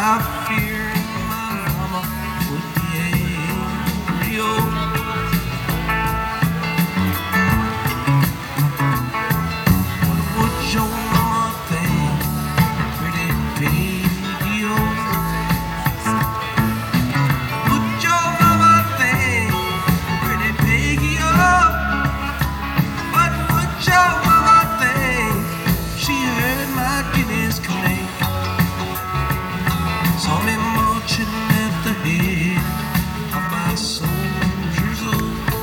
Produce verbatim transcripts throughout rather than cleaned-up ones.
without fearing my mama would be angry. Oh, what would your mama think? Pretty piggy. Oh, would your mama think? Pretty piggy. Oh, what would your mama think? She heard my guineas clink. Saw me marching at the head of my soldiers. Oh,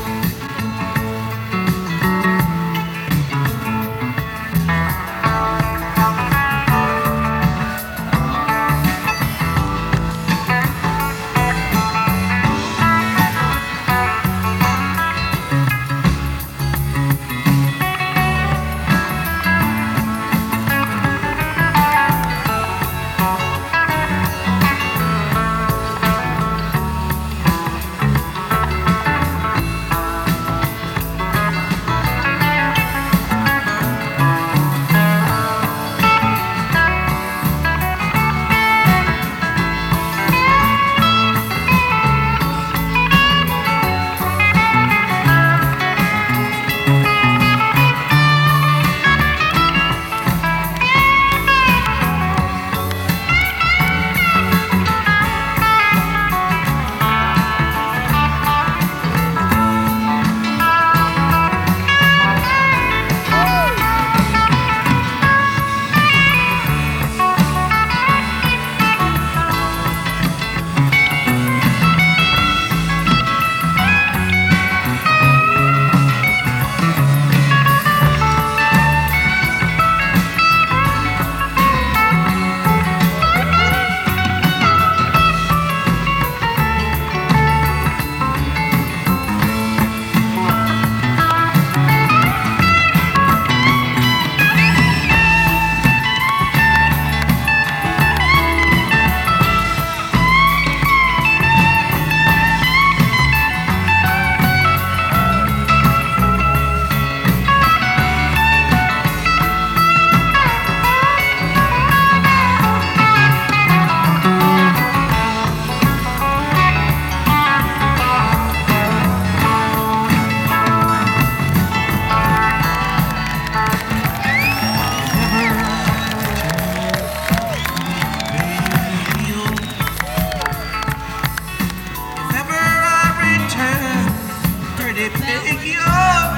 piggy, oh,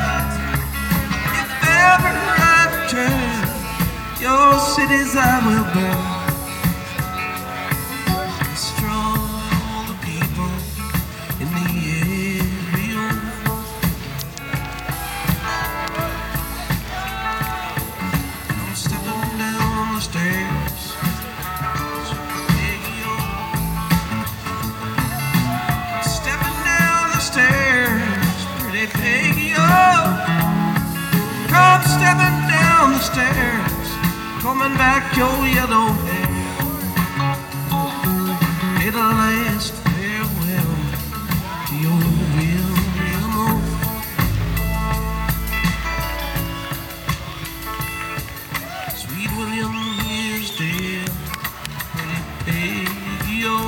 if ever I return, your cities I will burn. Destroy all the people in the area. I'm stepping down the stairs, piggy, oh, stepping down the stairs, pretty piggy, oh, come stepping down the stairs, coming back your yellow hair. Bid a last farewell to your William O. Sweet William is dead, pretty piggy, oh,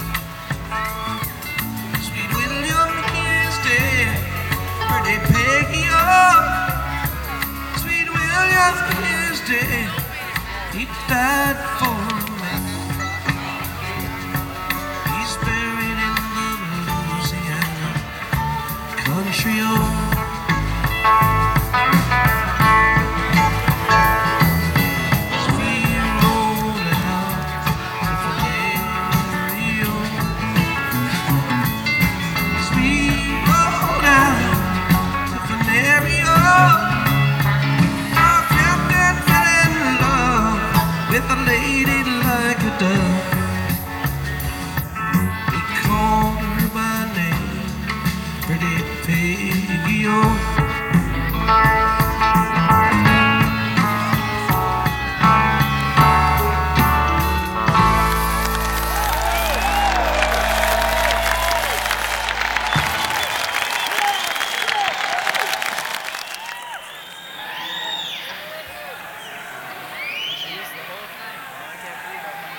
sweet William is dead, pretty piggy, oh, sweet William is dead. He died for